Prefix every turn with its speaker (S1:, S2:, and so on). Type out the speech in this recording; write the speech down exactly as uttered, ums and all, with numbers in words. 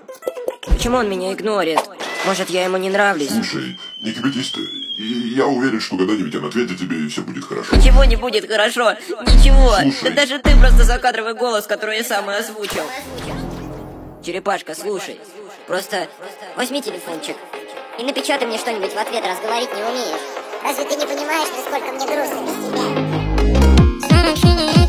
S1: Почему он меня игнорит? Может, я ему не нравлюсь?
S2: Слушай, не кипятись ты. И я уверен, что когда-нибудь он ответит тебе, и все будет хорошо.
S1: Ничего не будет хорошо. Ничего.
S2: Слушай.
S1: Да даже ты просто закадровый голос, который я сам и озвучил. Черепашка, слушай. Просто
S3: возьми телефончик и напечатай мне что-нибудь в ответ, раз говорить не умеешь. Разве ты не понимаешь, насколько мне грустно без тебя?